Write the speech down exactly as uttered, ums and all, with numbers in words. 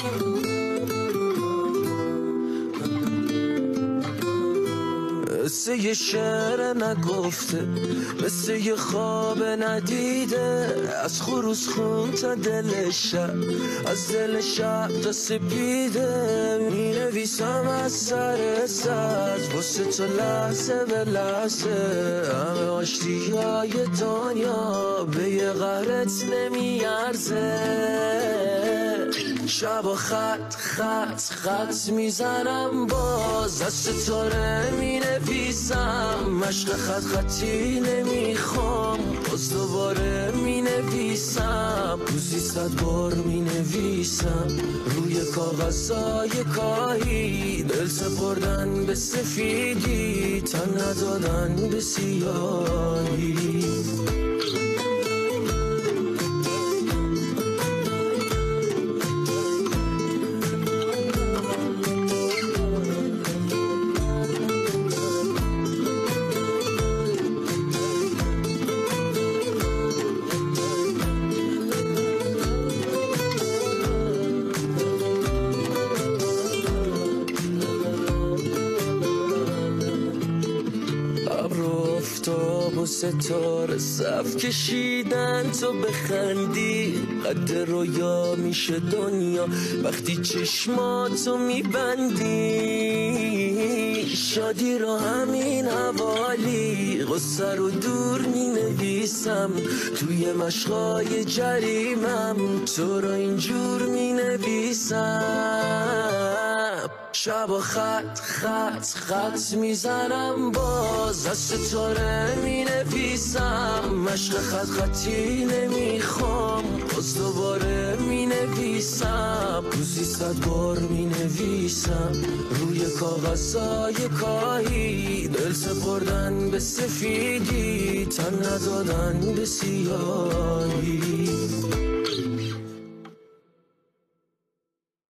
مثل یه شعر نگفته، مثل یه خواب ندیده، از خروس خون تا دل شب، از دل شب تا سپیده. می نویسم از سر سرز واسه تو لحظه به لحظه، همه آشتی های دنیا به یه قهرت نمیارزه. شب و خط خط خط میزنم باز، از ستاره می نویسم، مشق خط خطی نمیخوام، باز دوباره می نویسم، روزی صد بار می نویسم روی کاغذهای کاهی، دل سپردن به سفیدی، تن ندادن به سیاهی. آفتاب و ستاره صف کشیدن تو بخندی، قد رویا میشه دنیا وقتی چشماتو میبندی. شادی رو همین حوالی، غصه رو دور مینویسم توی مشقای جریمم، تو رو اینجور مینویسم. شب و خط خط خط میزنم باز، از ستاره می نویسم، مشق خط خطی نمیخوام، باز دوباره می نویسم، روزی صد بار می نویسم روی کاغذهای کاهی، دل سپردن به سفیدی، تن ندادن به سیاهی.